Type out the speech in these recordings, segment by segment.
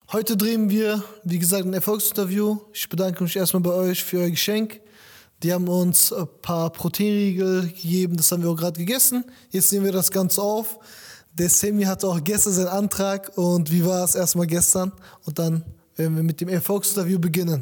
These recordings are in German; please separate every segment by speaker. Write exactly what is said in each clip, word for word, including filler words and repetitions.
Speaker 1: Heute drehen wir, wie gesagt, ein Erfolgsinterview. Ich bedanke mich erstmal bei euch für euer Geschenk. Die haben uns ein paar Proteinriegel gegeben, das haben wir auch gerade gegessen. Jetzt nehmen wir das Ganze auf. Der Sammy hatte auch gestern seinen Antrag. Und wie war es erstmal gestern? Und dann werden wir mit dem Erfolgsinterview beginnen.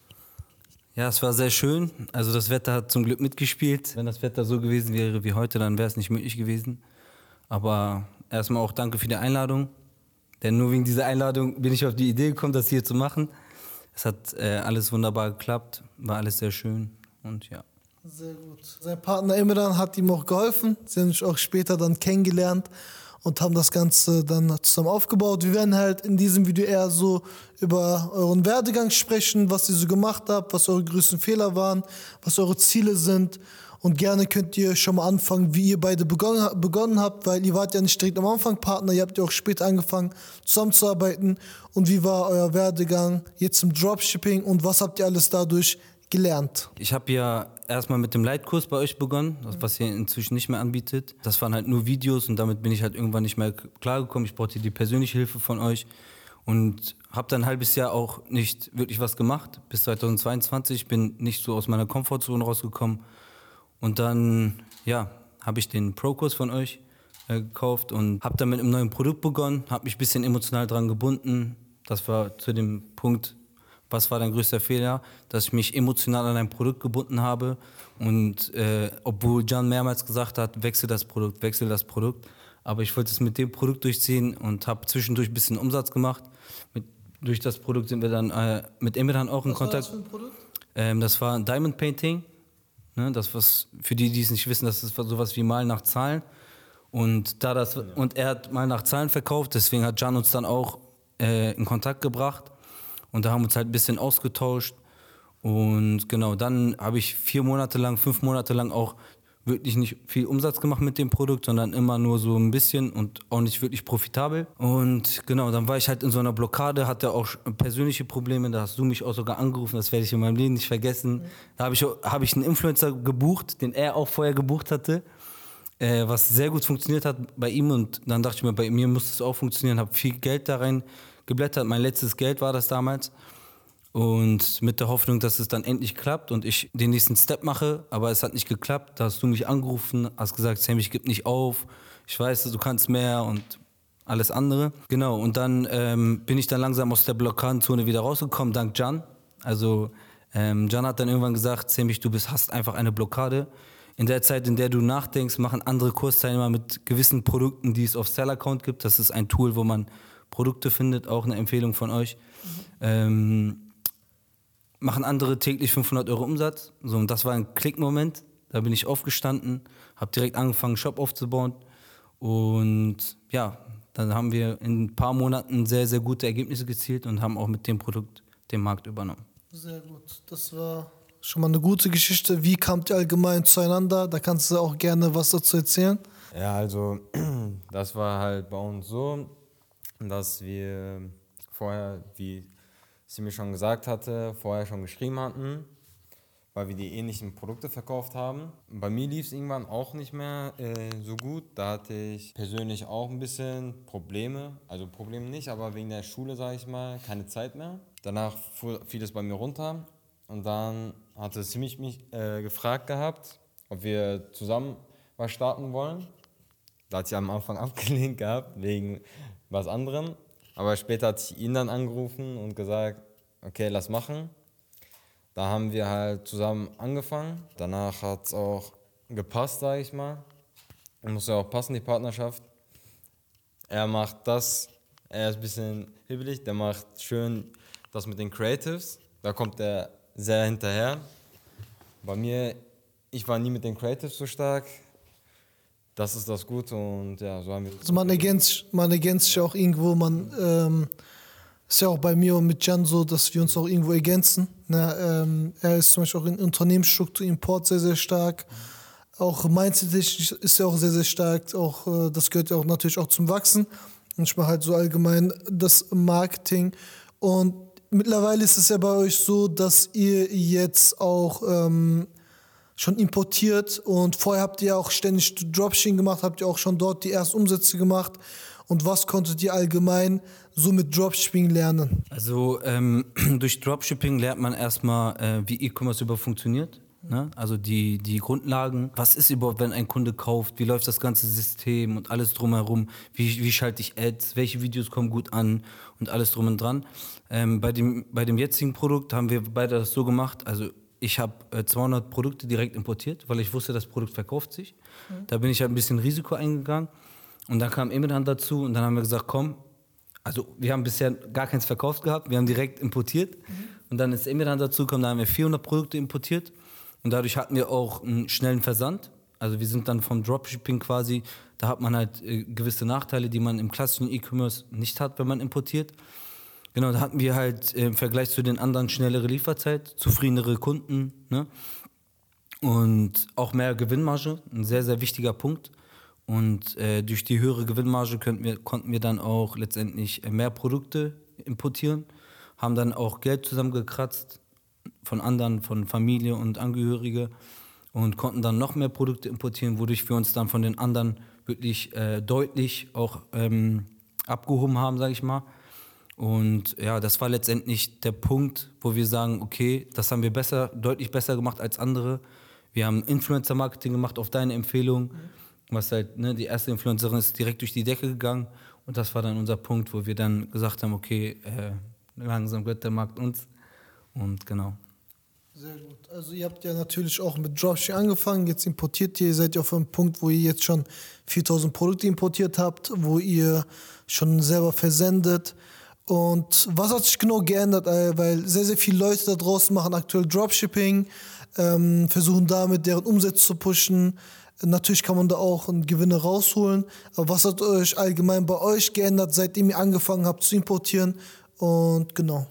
Speaker 2: Ja, es war sehr schön. Also das Wetter hat zum Glück mitgespielt. Wenn das Wetter so gewesen wäre wie heute, dann wäre es nicht möglich gewesen. Aber erstmal auch danke für die Einladung. Denn nur wegen dieser Einladung bin ich auf die Idee gekommen, das hier zu machen. Es hat äh, alles wunderbar geklappt, war alles sehr schön und ja.
Speaker 1: Sehr gut. Sein Partner Imran hat ihm auch geholfen. Sie haben sich auch später dann kennengelernt und haben das Ganze dann zusammen aufgebaut. Wir werden halt in diesem Video eher so über euren Werdegang sprechen, was ihr so gemacht habt, was eure größten Fehler waren, was eure Ziele sind. Und gerne könnt ihr schon mal anfangen, wie ihr beide begonnen, begonnen habt, weil ihr wart ja nicht direkt am Anfang Partner, ihr habt ja auch später angefangen zusammenzuarbeiten. Und wie war euer Werdegang jetzt im Dropshipping und was habt ihr alles dadurch gelernt?
Speaker 2: Ich habe ja erstmal mit dem Leitkurs bei euch begonnen, was ihr inzwischen nicht mehr anbietet. Das waren halt nur Videos und damit bin ich halt irgendwann nicht mehr klargekommen. Ich brauchte die persönliche Hilfe von euch und habe dann ein halbes Jahr auch nicht wirklich was gemacht. Bis zweitausendzweiundzwanzig bin nicht so aus meiner Komfortzone rausgekommen. Und dann, ja, habe ich den Pro-Kurs von euch äh, gekauft und habe dann mit einem neuen Produkt begonnen, habe mich ein bisschen emotional dran gebunden. Das war zu dem Punkt, was war dein größter Fehler, dass ich mich emotional an ein Produkt gebunden habe. Und äh, obwohl Can mehrmals gesagt hat, wechsel das Produkt, wechsel das Produkt. Aber ich wollte es mit dem Produkt durchziehen und habe zwischendurch ein bisschen Umsatz gemacht. Mit, durch das Produkt sind wir dann äh, mit Emirhan auch in
Speaker 1: was
Speaker 2: Kontakt.
Speaker 1: Was war das für ein Produkt?
Speaker 2: Ähm, das war ein Diamond Painting. Ne, das was für die, die es nicht wissen, das ist sowas wie Malen nach Zahlen. Und, da das, ja. und er hat Malen nach Zahlen verkauft, deswegen hat Can uns dann auch äh, in Kontakt gebracht. Und da haben wir uns halt ein bisschen ausgetauscht. Und genau, dann habe ich vier Monate lang, fünf Monate lang auch wirklich nicht viel Umsatz gemacht mit dem Produkt, sondern immer nur so ein bisschen und auch nicht wirklich profitabel. Und genau, dann war ich halt in so einer Blockade, hatte auch persönliche Probleme, da hast du mich auch sogar angerufen, das werde ich in meinem Leben nicht vergessen. Mhm. Da habe ich, hab ich einen Influencer gebucht, den er auch vorher gebucht hatte, äh, was sehr gut funktioniert hat bei ihm. Und dann dachte ich mir, bei mir muss es auch funktionieren, habe viel Geld da rein geblättert, mein letztes Geld war das damals. Und mit der Hoffnung, dass es dann endlich klappt und ich den nächsten Step mache, aber es hat nicht geklappt. Da hast du mich angerufen, hast gesagt, Sam, ich gebe nicht auf, ich weiß, du kannst mehr und alles andere. Genau, und dann ähm, bin ich dann langsam aus der Blockadenzone wieder rausgekommen, dank Can. Also ähm, Can hat dann irgendwann gesagt, Sam, du bist, hast einfach eine Blockade. In der Zeit, in der du nachdenkst, machen andere Kursteilnehmer mit gewissen Produkten, die es auf Sell-Account gibt. Das ist ein Tool, wo man Produkte findet, auch eine Empfehlung von euch. Mhm. Ähm, machen andere täglich fünfhundert Euro Umsatz. So, und das war ein Klickmoment. Da bin ich aufgestanden, habe direkt angefangen, einen Shop aufzubauen. Und ja, dann haben wir in ein paar Monaten sehr, sehr gute Ergebnisse gezielt und haben auch mit dem Produkt den Markt übernommen.
Speaker 1: Sehr gut. Das war schon mal eine gute Geschichte. Wie kamt ihr allgemein zueinander? Da kannst du auch gerne was dazu erzählen.
Speaker 3: Ja, also das war halt bei uns so, dass wir vorher, wie sie mir schon gesagt hatte, vorher schon geschrieben hatten, weil wir die ähnlichen Produkte verkauft haben. Bei mir lief es irgendwann auch nicht mehr äh, so gut. Da hatte ich persönlich auch ein bisschen Probleme. Also Probleme nicht, aber wegen der Schule, sage ich mal, keine Zeit mehr. Danach fiel es bei mir runter und dann hatte sie mich, mich äh, gefragt gehabt, ob wir zusammen was starten wollen. Da hat sie am Anfang abgelehnt gehabt, wegen was anderem. Aber später hat ich ihn dann angerufen und gesagt, okay, lass machen. Da haben wir halt zusammen angefangen. Danach hat es auch gepasst, sage ich mal. Muss ja auch passen, die Partnerschaft. Er macht das, er ist ein bisschen hibbelig, der macht schön das mit den Creatives. Da kommt er sehr hinterher. Bei mir, ich war nie mit den Creatives so stark. Das ist das Gute und ja, so haben wir...
Speaker 1: Also man ergänzt, man ergänzt sich ja auch irgendwo, man... Ähm ist ja auch bei mir und mit Can so, dass wir uns auch irgendwo ergänzen. Ne? Ähm, er ist zum Beispiel auch in Unternehmensstruktur, Import sehr, sehr stark. Auch mindset-technisch ist er auch sehr, sehr stark. Auch, äh, das gehört ja auch natürlich auch zum Wachsen. Und ich mache halt so allgemein das Marketing. Und mittlerweile ist es ja bei euch so, dass ihr jetzt auch ähm, schon importiert. Und vorher habt ihr ja auch ständig Dropshipping gemacht, habt ihr auch schon dort die ersten Umsätze gemacht. Und was konntet ihr allgemein so mit Dropshipping lernen?
Speaker 2: Also ähm, durch Dropshipping lernt man erstmal, äh, wie E-Commerce überhaupt funktioniert. Ne? Also die, die Grundlagen. Was ist überhaupt, wenn ein Kunde kauft? Wie läuft das ganze System und alles drumherum? Wie, wie schalte ich Ads? Welche Videos kommen gut an? Und alles drum und dran. Ähm, bei, dem, bei dem jetzigen Produkt haben wir beide das so gemacht. Also ich habe äh, zweihundert Produkte direkt importiert, weil ich wusste, das Produkt verkauft sich. Mhm. Da bin ich halt ein bisschen Risiko eingegangen. Und dann kam Emirhan dazu und dann haben wir gesagt, komm, also wir haben bisher gar keins verkauft gehabt, wir haben direkt importiert. Mhm. Und dann ist Emirhan dazu gekommen, da haben wir vierhundert Produkte importiert. Und dadurch hatten wir auch einen schnellen Versand. Also wir sind dann vom Dropshipping quasi, da hat man halt äh, gewisse Nachteile, die man im klassischen E-Commerce nicht hat, wenn man importiert. Genau, da hatten wir halt äh, im Vergleich zu den anderen schnellere Lieferzeit, zufriedenere Kunden, ne? Und auch mehr Gewinnmarge, ein sehr, sehr wichtiger Punkt. Und äh, durch die höhere Gewinnmarge konnten wir, konnten wir dann auch letztendlich mehr Produkte importieren, haben dann auch Geld zusammengekratzt von anderen, von Familie und Angehörige und konnten dann noch mehr Produkte importieren, wodurch wir uns dann von den anderen wirklich äh, deutlich auch ähm, abgehoben haben, sage ich mal. Und ja, das war letztendlich der Punkt, wo wir sagen, okay, das haben wir besser, deutlich besser gemacht als andere. Wir haben Influencer-Marketing gemacht auf deine Empfehlung, mhm. was halt, ne, die erste Influencerin ist direkt durch die Decke gegangen und das war dann unser Punkt, wo wir dann gesagt haben, okay, äh, langsam gehört der Markt uns und genau.
Speaker 1: Sehr gut. Also ihr habt ja natürlich auch mit Dropshipping angefangen, jetzt importiert ihr, ihr seid ja auf einem Punkt, wo ihr jetzt schon viertausend Produkte importiert habt, wo ihr schon selber versendet. Und was hat sich genau geändert? Weil sehr, sehr viele Leute da draußen machen aktuell Dropshipping, ähm, versuchen damit deren Umsätze zu pushen. Natürlich kann man da auch einen Gewinne rausholen. Aber was hat euch allgemein bei euch geändert, seitdem ihr angefangen habt zu importieren? Und genau.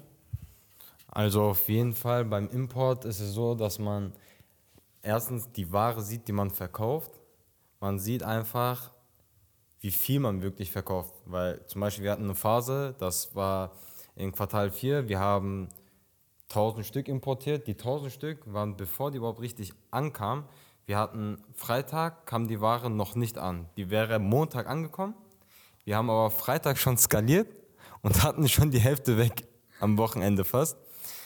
Speaker 3: Also auf jeden Fall beim Import ist es so, dass man erstens die Ware sieht, die man verkauft. Man sieht einfach, wie viel man wirklich verkauft. Weil zum Beispiel wir hatten eine Phase, das war in Quartal vier, wir haben tausend Stück importiert. Die tausend Stück waren, bevor die überhaupt richtig ankamen, wir hatten Freitag, kam die Ware noch nicht an. Die wäre Montag angekommen. Wir haben aber Freitag schon skaliert und hatten schon die Hälfte weg am Wochenende fast.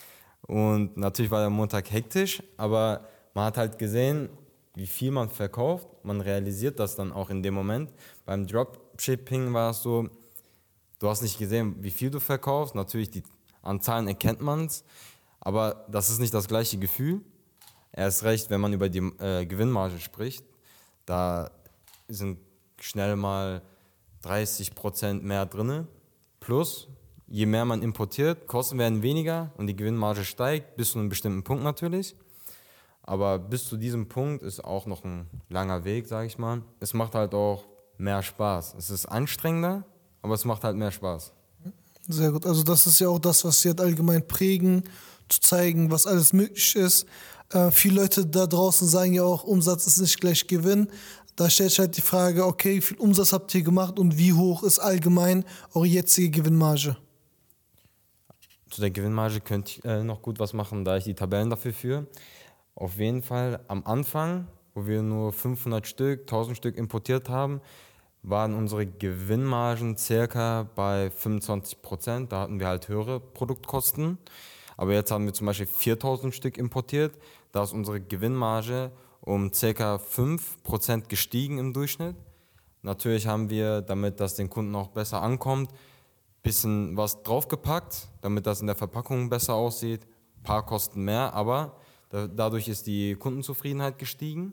Speaker 3: Und natürlich war der Montag hektisch, aber man hat halt gesehen, wie viel man verkauft. Man realisiert das dann auch in dem Moment. Beim Dropshipping war es so, du hast nicht gesehen, wie viel du verkaufst. Natürlich, die an Zahlen erkennt man es, aber das ist nicht das gleiche Gefühl. Erst recht, wenn man über die äh, Gewinnmarge spricht, da sind schnell mal dreißig Prozent mehr drin. Plus, je mehr man importiert, Kosten werden weniger und die Gewinnmarge steigt, bis zu einem bestimmten Punkt natürlich. Aber bis zu diesem Punkt ist auch noch ein langer Weg, sage ich mal. Es macht halt auch mehr Spaß. Es ist anstrengender, aber es macht halt mehr Spaß.
Speaker 1: Sehr gut. Also das ist ja auch das, was sie halt allgemein prägen, zu zeigen, was alles möglich ist. Äh, viele Leute da draußen sagen ja auch, Umsatz ist nicht gleich Gewinn. Da stellt sich halt die Frage, okay, wie viel Umsatz habt ihr gemacht und wie hoch ist allgemein eure jetzige Gewinnmarge?
Speaker 3: Zu der Gewinnmarge könnte ich äh, noch gut was machen, da ich die Tabellen dafür führe. Auf jeden Fall am Anfang, wo wir nur fünfhundert Stück, tausend Stück importiert haben, waren unsere Gewinnmargen circa bei fünfundzwanzig Prozent. Da hatten wir halt höhere Produktkosten. Aber jetzt haben wir zum Beispiel viertausend Stück importiert. Da ist unsere Gewinnmarge um circa fünf Prozent gestiegen im Durchschnitt. Natürlich haben wir, damit das den Kunden auch besser ankommt, ein bisschen was draufgepackt, damit das in der Verpackung besser aussieht. Ein paar Kosten mehr, aber dadurch ist die Kundenzufriedenheit gestiegen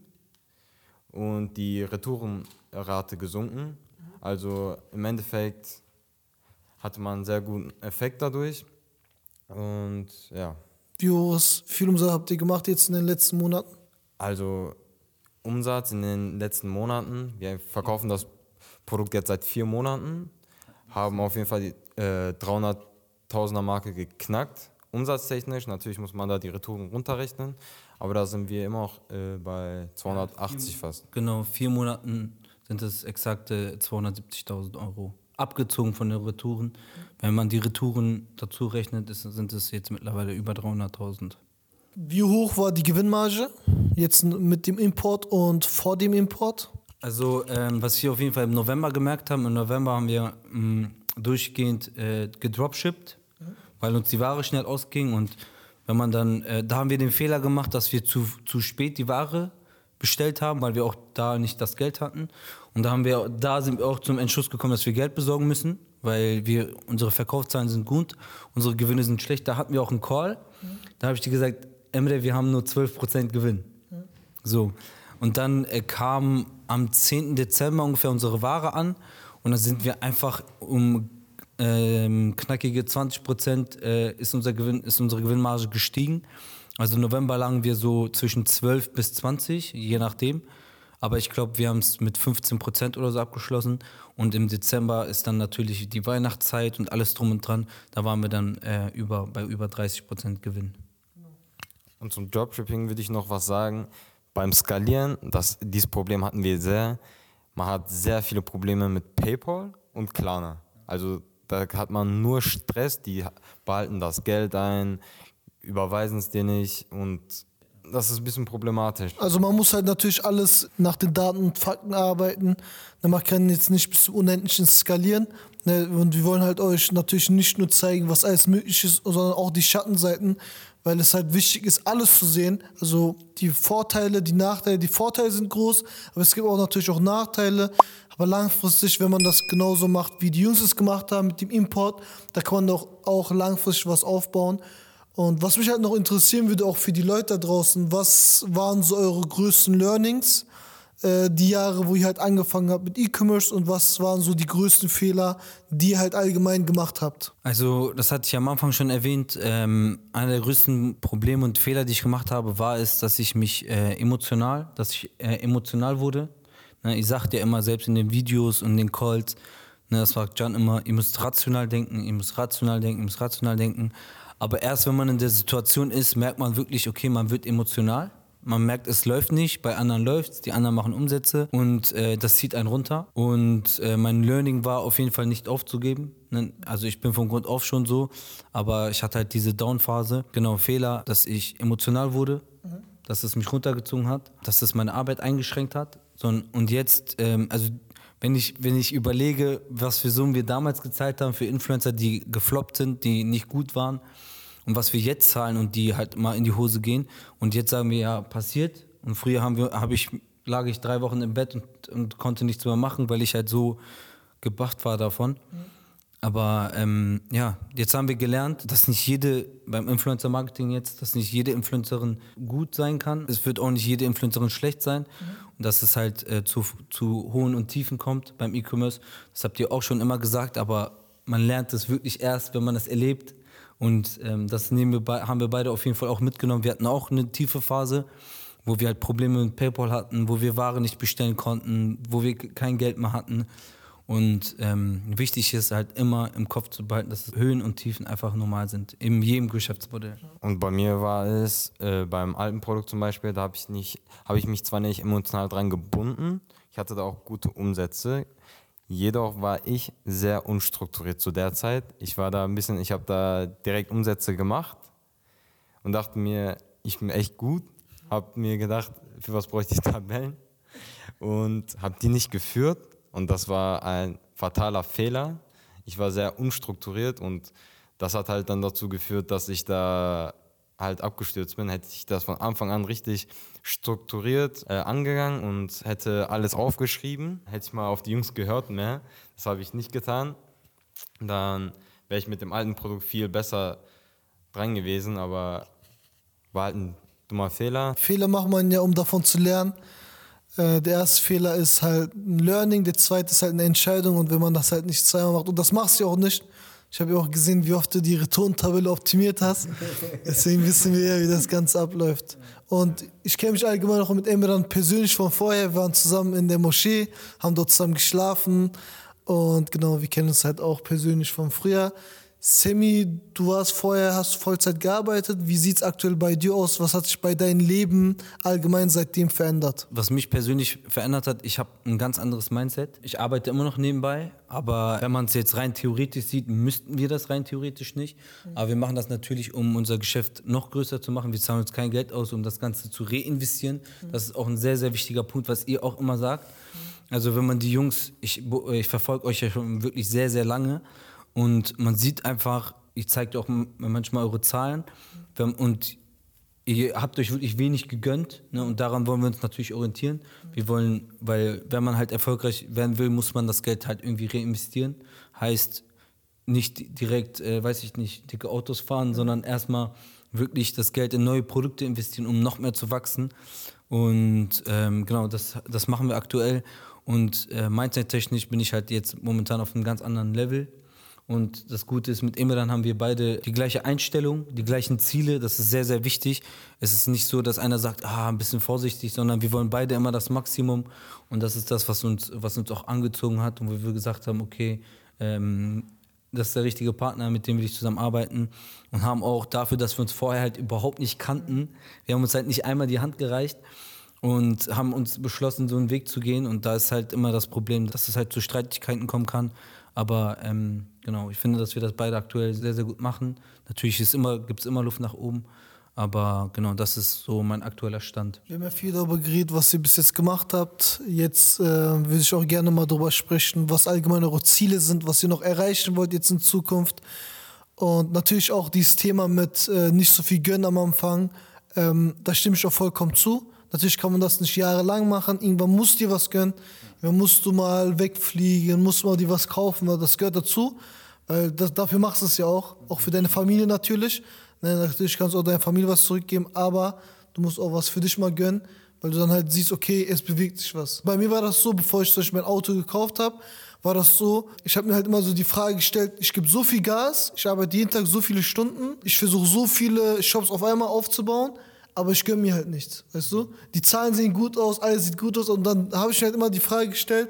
Speaker 3: und die Retourenrate gesunken. Also im Endeffekt hatte man einen sehr guten Effekt dadurch. Und ja.
Speaker 1: Wie hoch ist, wie viel Umsatz habt ihr gemacht jetzt in den letzten Monaten?
Speaker 3: Also Umsatz in den letzten Monaten, wir verkaufen das Produkt jetzt seit vier Monaten, haben auf jeden Fall die äh, dreihunderttausender Marke geknackt. Umsatztechnisch, natürlich muss man da die Retouren runterrechnen, aber da sind wir immer noch äh, bei zweihundertachtzig fast.
Speaker 2: Genau, vier Monaten sind es exakte zweihundertsiebzigtausend Euro. Abgezogen von den Retouren. Wenn man die Retouren dazu rechnet, ist, sind es jetzt mittlerweile über dreihunderttausend.
Speaker 1: Wie hoch war die Gewinnmarge jetzt mit dem Import und vor dem Import?
Speaker 2: Also ähm, was wir auf jeden Fall im November gemerkt haben, im November haben wir mh, durchgehend äh, gedropshippt, weil uns die Ware schnell ausging. Und wenn man dann, äh, da haben wir den Fehler gemacht, dass wir zu, zu spät die Ware bestellt haben, weil wir auch da nicht das Geld hatten. Und da haben wir, da sind wir auch zum Entschluss gekommen, dass wir Geld besorgen müssen, weil wir, unsere Verkaufszahlen sind gut, unsere Gewinne sind schlecht. Da hatten wir auch einen Call. Mhm. Da habe ich dir gesagt, Emre, wir haben nur zwölf Prozent Gewinn. Mhm. So. Und dann äh, kam am zehnten Dezember ungefähr unsere Ware an und dann sind wir einfach um ähm, knackige zwanzig Prozent äh, ist, unser Gewinn, ist unsere Gewinnmarge gestiegen. Also im November lagen wir so zwischen zwölf bis zwanzig, je nachdem. Aber ich glaube, wir haben es mit fünfzehn Prozent oder so abgeschlossen. Und im Dezember ist dann natürlich die Weihnachtszeit und alles drum und dran. Da waren wir dann äh, über, bei über dreißig Prozent Gewinn.
Speaker 3: Und zum Dropshipping würde ich noch was sagen. Beim Skalieren, das, dieses Problem hatten wir sehr. Man hat sehr viele Probleme mit PayPal und Klarna. Also da hat man nur Stress, die behalten das Geld ein, überweisen es dir nicht und das ist ein bisschen problematisch.
Speaker 1: Also man muss halt natürlich alles nach den Daten und Fakten arbeiten. Man kann jetzt nicht bis zum Unendlichen skalieren. Und wir wollen halt euch natürlich nicht nur zeigen, was alles möglich ist, sondern auch die Schattenseiten, weil es halt wichtig ist, alles zu sehen. Also die Vorteile, die Nachteile. Die Vorteile sind groß, aber es gibt auch natürlich auch Nachteile. Aber langfristig, wenn man das genauso macht, wie die Jungs es gemacht haben mit dem Import, da kann man doch auch langfristig was aufbauen. Und was mich halt noch interessieren würde, auch für die Leute da draußen, was waren so eure größten Learnings, äh, die Jahre, wo ihr halt angefangen habt mit E-Commerce und was waren so die größten Fehler, die ihr halt allgemein gemacht habt?
Speaker 2: Also das hatte ich am Anfang schon erwähnt, ähm, einer der größten Probleme und Fehler, die ich gemacht habe, war es, dass ich mich äh, emotional, dass ich äh, emotional wurde. Ne, ich sagte ja immer, selbst in den Videos und den Calls, ne, das sagt Can immer, ihr müsst rational denken, ihr müsst rational denken, ihr müsst rational denken. Aber erst wenn man in der Situation ist, merkt man wirklich, okay, man wird emotional. Man merkt, es läuft nicht, bei anderen läuft es, die anderen machen Umsätze und äh, das zieht einen runter. Und äh, mein Learning war auf jeden Fall nicht aufzugeben. Also ich bin von Grund auf schon so, aber ich hatte halt diese Down-Phase. Genau, Fehler, dass ich emotional wurde, mhm. dass es mich runtergezogen hat, dass es meine Arbeit eingeschränkt hat. Und jetzt, ähm, also wenn ich, wenn ich überlege, was für Summen wir damals gezahlt haben für Influencer, die gefloppt sind, die nicht gut waren und was wir jetzt zahlen und die halt mal in die Hose gehen und jetzt sagen wir, ja, passiert. Und früher haben wir, hab ich, lag ich drei Wochen im Bett und, und konnte nichts mehr machen, weil ich halt so gebacht war davon. Mhm. Aber ähm, ja, jetzt haben wir gelernt, dass nicht jede, beim Influencer-Marketing jetzt, dass nicht jede Influencerin gut sein kann. Es wird auch nicht jede Influencerin schlecht sein. Mhm. Und dass es halt äh, zu, zu hohen und Tiefen kommt beim E-Commerce. Das habt ihr auch schon immer gesagt, aber man lernt es wirklich erst, wenn man es erlebt. Und ähm, das nehmen wir be- haben wir beide auf jeden Fall auch mitgenommen. Wir hatten auch eine tiefe Phase, wo wir halt Probleme mit PayPal hatten, wo wir Ware nicht bestellen konnten, wo wir kein Geld mehr hatten. Und ähm, wichtig ist halt immer im Kopf zu behalten, dass Höhen und Tiefen einfach normal sind, in jedem Geschäftsmodell.
Speaker 3: Und bei mir war es, äh, beim alten Produkt zum Beispiel, da habe ich, nicht, hab ich mich zwar nicht emotional dran gebunden, ich hatte da auch gute Umsätze, jedoch war ich sehr unstrukturiert zu der Zeit. Ich war da ein bisschen, ich habe da direkt Umsätze gemacht und dachte mir, ich bin echt gut, habe mir gedacht, für was bräuchte ich Tabellen und habe die nicht geführt. Und das war ein fataler Fehler. Ich war sehr unstrukturiert und das hat halt dann dazu geführt, dass ich da halt abgestürzt bin. Hätte ich das von Anfang an richtig strukturiert äh, angegangen und hätte alles aufgeschrieben, hätte ich mal auf die Jungs gehört mehr. Das habe ich nicht getan. Dann wäre ich mit dem alten Produkt viel besser dran gewesen, aber war halt ein dummer Fehler.
Speaker 1: Fehler macht man ja, um davon zu lernen. Der erste Fehler ist halt ein Learning, der zweite ist halt eine Entscheidung und wenn man das halt nicht zweimal macht und das machst du ja auch nicht. Ich habe ja auch gesehen, wie oft du die Retourentabelle optimiert hast. Deswegen wissen wir ja, wie das Ganze abläuft. Und ich kenne mich allgemein auch mit Emran persönlich von vorher. Wir waren zusammen in der Moschee, haben dort zusammen geschlafen und genau, wir kennen uns halt auch persönlich von früher. Semi, du warst vorher, hast Vollzeit gearbeitet. Wie sieht es aktuell bei dir aus? Was hat sich bei deinem Leben allgemein seitdem verändert?
Speaker 2: Was mich persönlich verändert hat, ich habe ein ganz anderes Mindset. Ich arbeite immer noch nebenbei, aber wenn man es jetzt rein theoretisch sieht, müssten wir das rein theoretisch nicht. Aber wir machen das natürlich, um unser Geschäft noch größer zu machen. Wir zahlen uns kein Geld aus, um das Ganze zu reinvestieren. Das ist auch ein sehr, sehr wichtiger Punkt, was ihr auch immer sagt. Also wenn man die Jungs, ich, ich verfolge euch ja schon wirklich sehr, sehr lange, Und man sieht einfach, ich zeige dir auch manchmal eure Zahlen und ihr habt euch wirklich wenig gegönnt, ne? Und daran wollen wir uns natürlich orientieren. Wir wollen, weil wenn man halt erfolgreich werden will, muss man das Geld halt irgendwie reinvestieren. Heißt nicht direkt, äh, weiß ich nicht, dicke Autos fahren, mhm. sondern erstmal wirklich das Geld in neue Produkte investieren, um noch mehr zu wachsen. Und ähm, genau, das, das machen wir aktuell. Und äh, mindset-technisch bin ich halt jetzt momentan auf einem ganz anderen Level. Und das Gute ist, mit Emirhan haben wir beide die gleiche Einstellung, die gleichen Ziele. Das ist sehr, sehr wichtig. Es ist nicht so, dass einer sagt, ah, ein bisschen vorsichtig, sondern wir wollen beide immer das Maximum. Und das ist das, was uns, was uns auch angezogen hat und wo wir gesagt haben, okay, ähm, das ist der richtige Partner, mit dem will ich zusammenarbeiten. Und haben auch dafür, dass wir uns vorher halt überhaupt nicht kannten, wir haben uns halt nicht einmal die Hand gereicht und haben uns beschlossen, so einen Weg zu gehen. Und da ist halt immer das Problem, dass es halt zu Streitigkeiten kommen kann. Aber ähm, genau, ich finde, dass wir das beide aktuell sehr, sehr gut machen. Natürlich ist immer, gibt es immer Luft nach oben, aber genau, das ist so mein aktueller Stand.
Speaker 1: Wir haben ja viel darüber geredet, was ihr bis jetzt gemacht habt. Jetzt äh, würde ich auch gerne mal darüber sprechen, was allgemein eure Ziele sind, was ihr noch erreichen wollt jetzt in Zukunft. Und natürlich auch dieses Thema mit äh, nicht so viel gönnen am Anfang, ähm, da stimme ich auch vollkommen zu. Natürlich kann man das nicht jahrelang machen, irgendwann musst du dir was gönnen. Dann musst du mal wegfliegen, musst mal dir was kaufen, weil das gehört dazu. Weil das, dafür machst du es ja auch, auch für deine Familie natürlich. Ne, natürlich kannst du auch deiner Familie was zurückgeben, aber du musst auch was für dich mal gönnen, weil du dann halt siehst, okay, es bewegt sich was. Bei mir war das so, bevor ich zum Beispiel mein Auto gekauft habe, war das so, ich habe mir halt immer so die Frage gestellt, ich gebe so viel Gas, ich arbeite jeden Tag so viele Stunden, ich versuche so viele Shops auf einmal aufzubauen, aber ich gönne mir halt nichts, weißt du? Die Zahlen sehen gut aus, alles sieht gut aus und dann habe ich mir halt immer die Frage gestellt,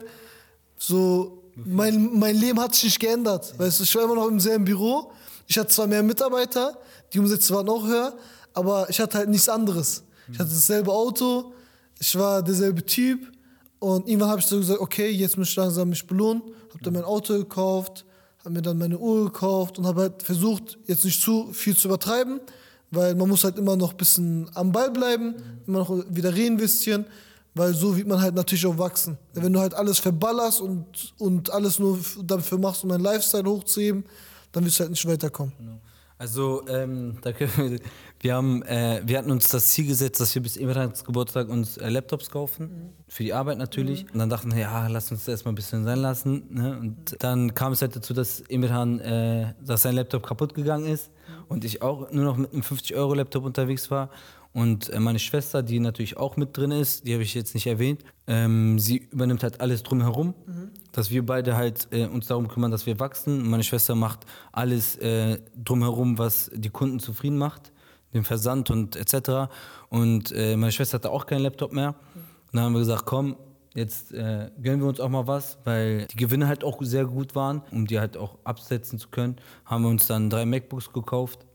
Speaker 1: so, mein, mein Leben hat sich nicht geändert, weißt du? Ich war immer noch im selben Büro, ich hatte zwar mehr Mitarbeiter, die Umsätze waren auch höher, aber ich hatte halt nichts anderes. Ich hatte dasselbe Auto, ich war derselbe Typ und irgendwann habe ich so gesagt, okay, jetzt muss ich langsam mich belohnen, habe dann mein Auto gekauft, habe mir dann meine Uhr gekauft und habe halt versucht, jetzt nicht zu viel zu übertreiben, weil man muss halt immer noch ein bisschen am Ball bleiben, mhm. immer noch wieder reinvestieren, weil so wird man halt natürlich auch wachsen. Wenn du halt alles verballerst und, und alles nur dafür machst, um deinen Lifestyle hochzuheben, dann wirst du halt nicht weiterkommen.
Speaker 2: Genau. Also ähm, da können wir, wir, haben, äh, wir hatten uns das Ziel gesetzt, dass wir bis Emirhans Geburtstag uns äh, Laptops kaufen, mhm. für die Arbeit natürlich. Mhm. Und dann dachten wir, ja, lass uns das erstmal ein bisschen sein lassen. Ne? Und mhm. dann kam es halt dazu, dass Emirhan, äh, dass sein Laptop kaputt gegangen ist mhm. und ich auch nur noch mit einem fünfzig Euro Laptop unterwegs war. Und äh, meine Schwester, die natürlich auch mit drin ist, die habe ich jetzt nicht erwähnt, ähm, sie übernimmt halt alles drumherum, mhm. dass wir beide halt äh, uns darum kümmern, dass wir wachsen. Meine Schwester macht alles äh, drumherum, was die Kunden zufrieden macht, den Versand und et cetera. Und äh, meine Schwester hatte auch keinen Laptop mehr. Mhm. Und dann haben wir gesagt, komm, jetzt äh, gönnen wir uns auch mal was, weil die Gewinne halt auch sehr gut waren, um die halt auch absetzen zu können. Haben wir uns dann drei MacBooks gekauft.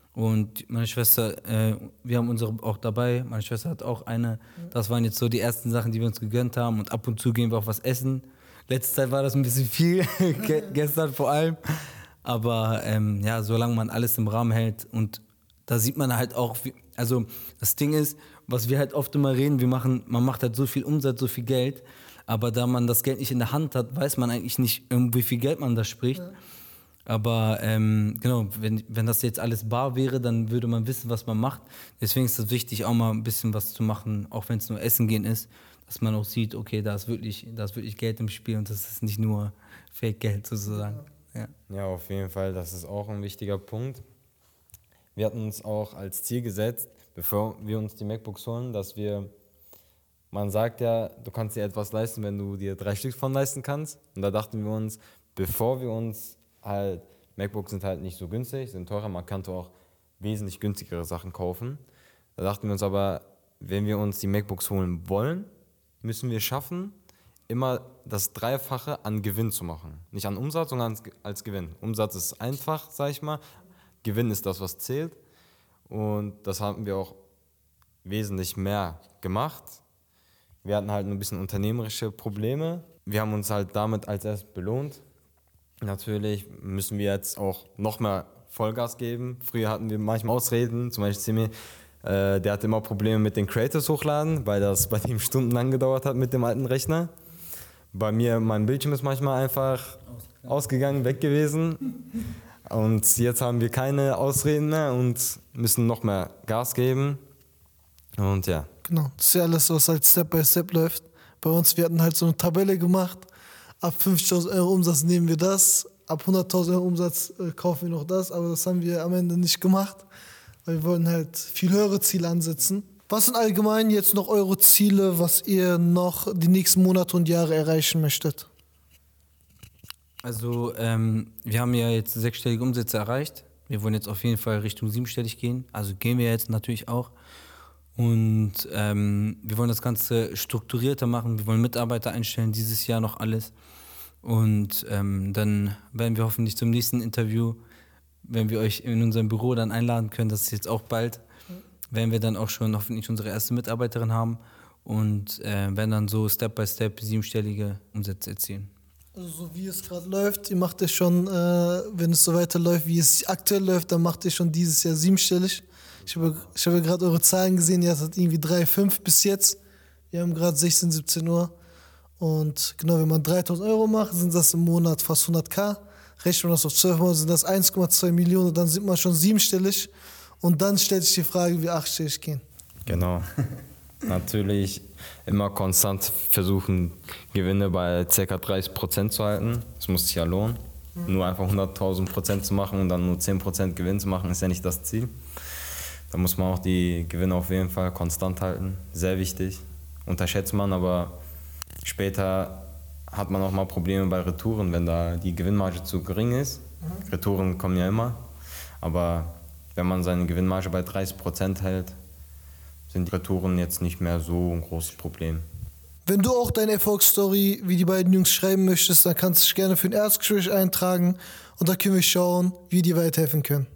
Speaker 2: Und meine Schwester, äh, wir haben unsere auch dabei, meine Schwester hat auch eine. Das waren jetzt so die ersten Sachen, die wir uns gegönnt haben. Und ab und zu gehen wir auch was essen. Letzte Zeit war das ein bisschen viel, gestern vor allem. Aber ähm, ja, solange man alles im Rahmen hält. Und da sieht man halt auch, wie, also das Ding ist, was wir halt oft immer reden, wir machen, man macht halt so viel Umsatz, so viel Geld. Aber da man das Geld nicht in der Hand hat, weiß man eigentlich nicht, um wie viel Geld man da spricht. Ja. Aber ähm, genau, wenn, wenn das jetzt alles bar wäre, dann würde man wissen, was man macht. Deswegen ist es wichtig, auch mal ein bisschen was zu machen, auch wenn es nur Essen gehen ist, dass man auch sieht, okay, da ist wirklich, da ist wirklich Geld im Spiel und das ist nicht nur Fake-Geld sozusagen. Ja.
Speaker 3: Ja, auf jeden Fall, das ist auch ein wichtiger Punkt. Wir hatten uns auch als Ziel gesetzt, bevor wir uns die MacBooks holen, dass wir, man sagt ja, du kannst dir etwas leisten, wenn du dir drei Stück von leisten kannst. Und da dachten wir uns, bevor wir uns halt, MacBooks sind halt nicht so günstig, sind teurer, man kann auch wesentlich günstigere Sachen kaufen. Da dachten wir uns aber, wenn wir uns die MacBooks holen wollen, müssen wir schaffen, immer das Dreifache an Gewinn zu machen. Nicht an Umsatz, sondern als, als Gewinn. Umsatz ist einfach, sag ich mal, Gewinn ist das, was zählt. Und das haben wir auch wesentlich mehr gemacht. Wir hatten halt nur ein bisschen unternehmerische Probleme. Wir haben uns halt damit als erstes belohnt. Natürlich müssen wir jetzt auch noch mehr Vollgas geben. Früher hatten wir manchmal Ausreden, zum Beispiel Simi, äh, der hatte immer Probleme mit den Creators hochladen, weil das bei ihm stundenlang gedauert hat mit dem alten Rechner. Bei mir, mein Bildschirm ist manchmal einfach ausgegangen, weg gewesen. Und jetzt haben wir keine Ausreden mehr und müssen noch mehr Gas geben. Und ja.
Speaker 1: Genau, das ist ja alles, was halt Step by Step läuft. Bei uns, wir hatten halt so eine Tabelle gemacht. Ab fünfzigtausend Euro Umsatz nehmen wir das, ab hunderttausend Euro Umsatz äh, kaufen wir noch das. Aber das haben wir am Ende nicht gemacht, weil wir wollten halt viel höhere Ziele ansetzen. Was sind allgemein jetzt noch eure Ziele, was ihr noch die nächsten Monate und Jahre erreichen möchtet?
Speaker 2: Also ähm, wir haben ja jetzt sechsstellige Umsätze erreicht. Wir wollen jetzt auf jeden Fall Richtung siebenstellig gehen. Also gehen wir jetzt natürlich auch. Und ähm, wir wollen das Ganze strukturierter machen. Wir wollen Mitarbeiter einstellen, dieses Jahr noch alles. Und ähm, dann werden wir hoffentlich zum nächsten Interview, wenn wir euch in unserem Büro dann einladen können, das ist jetzt auch bald, werden wir dann auch schon hoffentlich unsere erste Mitarbeiterin haben und äh, werden dann so Step by Step siebenstellige Umsätze erzielen.
Speaker 1: Also so wie es gerade läuft, ihr macht ja schon, äh, wenn es so weiterläuft, wie es aktuell läuft, dann macht ihr schon dieses Jahr siebenstellig. Ich habe ich habe gerade eure Zahlen gesehen, ihr hattet irgendwie drei Komma fünf bis jetzt. Wir haben gerade sechzehn, siebzehn Uhr. Und genau, wenn man dreitausend Euro macht, sind das im Monat fast hunderttausend. Rechnen wir das auf zwölf Monate, sind das eins Komma zwei Millionen. Dann sind wir schon siebenstellig. Und dann stellt sich die Frage, wie wir achtstellig gehen.
Speaker 3: Genau. Natürlich immer konstant versuchen, Gewinne bei ca. dreißig Prozent zu halten. Das muss sich ja lohnen. Mhm. Nur einfach hunderttausend Prozent zu machen und dann nur zehn Prozent Gewinn zu machen, ist ja nicht das Ziel. Da muss man auch die Gewinne auf jeden Fall konstant halten. Sehr wichtig. Unterschätzt man, aber später hat man auch mal Probleme bei Retouren, wenn da die Gewinnmarge zu gering ist. Mhm. Retouren kommen ja immer. Aber wenn man seine Gewinnmarge bei dreißig Prozent hält, sind die Retouren jetzt nicht mehr so ein großes Problem.
Speaker 1: Wenn du auch deine Erfolgsstory wie die beiden Jungs schreiben möchtest, dann kannst du dich gerne für ein Erstgespräch eintragen und da können wir schauen, wie wir dir weiterhelfen können.